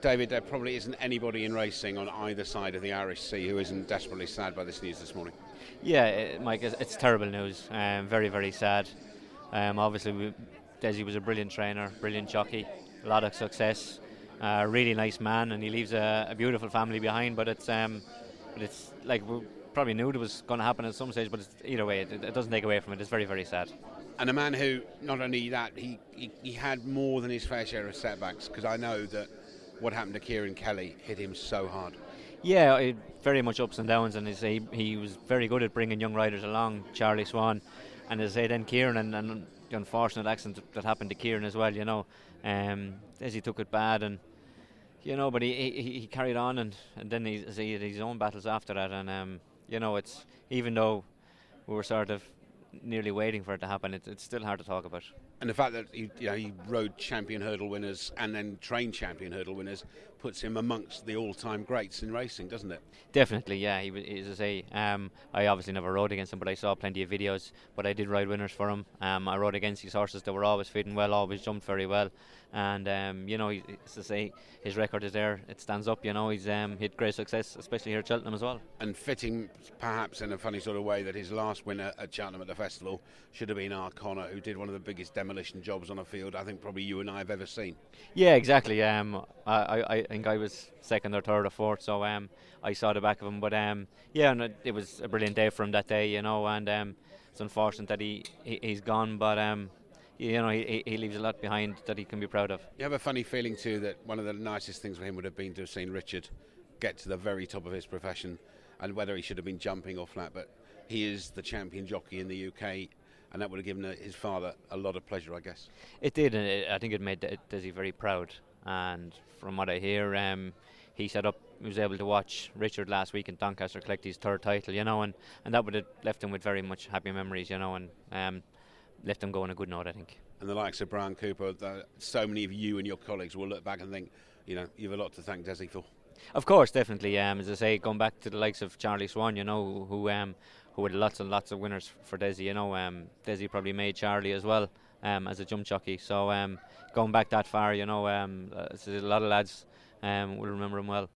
David, there probably isn't anybody in racing on either side of the Irish Sea who isn't desperately sad by this news this morning. Yeah, Mike, it's terrible news. Very, very sad. Obviously, Desi was a brilliant trainer, brilliant jockey, a lot of success, really nice man, and he leaves a beautiful family behind. But it's like we probably knew it was going to happen at some stage. But either way, it doesn't take away from it. It's very, very sad. And a man who, not only that, he had more than his fair share of setbacks, because I know that what happened to Kieran Kelly hit him so hard. Yeah, very much ups and downs, and he was very good at bringing young riders along, Charlie Swan, and as I say, then Kieran, and the unfortunate accident that happened to Kieran as well, as he took it bad, and but he carried on, and then he had his own battles after that, and it's, even though we were sort of nearly waiting for it to happen, it's still hard to talk about. And the fact that he rode champion hurdle winners and then trained champion hurdle winners puts him amongst the all-time greats in racing, doesn't it? Definitely, yeah. I obviously never rode against him, but I saw plenty of videos. But I did ride winners for him. I rode against these horses that were always fitting well, always jumped very well. And his record is there. It stands up. He's had great success, especially here at Cheltenham as well. And fitting, perhaps in a funny sort of way, that his last winner at Cheltenham at the festival should have been Arcona, who did one of the biggest demolition jobs on a field I think probably you and I have ever seen. Yeah, exactly. I think I was second or third or fourth, so I saw the back of him. But and it was a brilliant day for him that day, and it's unfortunate that he's gone, but he leaves a lot behind that he can be proud of. You have a funny feeling too that one of the nicest things for him would have been to have seen Richard get to the very top of his profession, and whether he should have been jumping or flat, but he is the champion jockey in the UK, and that would have given his father a lot of pleasure, I guess. It did, and I think it made Desi very proud. And from what I hear, he was able to watch Richard last week in Doncaster collect his third title, and that would have left him with very much happy memories, and left him go on a good note, I think. And the likes of Brian Cooper, so many of you and your colleagues will look back and think, you've a lot to thank Desi for. Of course, definitely. As I say, going back to the likes of Charlie Swan, who had lots and lots of winners for Desi. Desi probably made Charlie as well as a jump jockey. So going back that far, a lot of lads will remember him well.